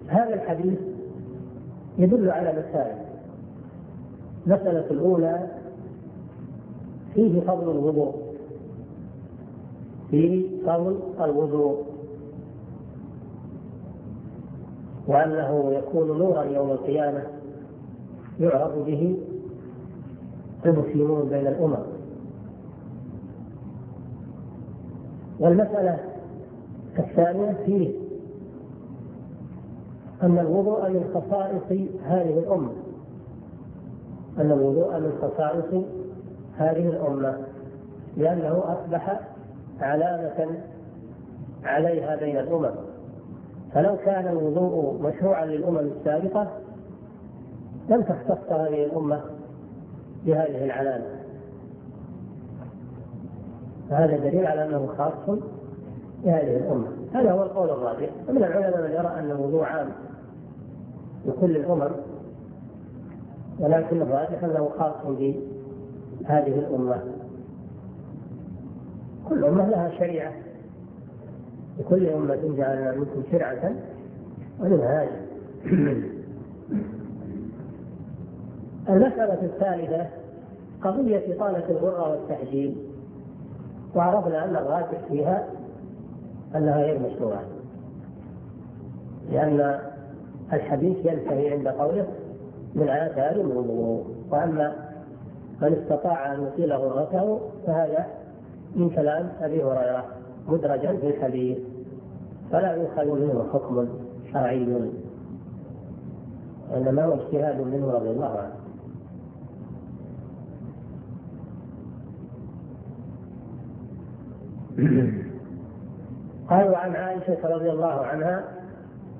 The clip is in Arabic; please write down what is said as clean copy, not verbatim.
هذا الحديث يدل على مسائل. المسألة الأولى فيه فضل الوضوء، فيه فضل الوضوء، وأنه يكون نورا يوم القيامة يعرض به المسلمون بين الأمم. والمسألة الثانية فيه أن الوضوء من خصائص هذه الأمة، أن الوضوء من خصائص هذه الأمة، لأنه أصبح علامة عليها بين الأمم. فلو كان الوضوء مشروعا للأمم السابقة لم تختص هذه الأمة بهذه العلامة. هذا دليل على أنه خاص بهذه الأمة. هذا هو القول الراجح. ومن العلماء من يرى أن الوضوء عام لكل الأمم، ولكن الراجح أنه خاص بهذه الأمة. كل أمة لها شريعة، لكل أمة جعلنا منكم شرعة ومنهاجا. المسألة الثالثة قضية إطالة الغرة والتحجيل، وعرفنا أن الراجح فيها أنها غير مشروعة، لأن الحديث ينتهي عند قوله من آثار الوضوء. وأما من استطاع أن يطيل غرته فهذا من كلام أبي هريرة مدرجا في الحديث، فلا يؤخذ منه حكم شرعي، إنما هو اجتهاد منه رضي الله عنه. قالوا عن عائشة رضي الله عنها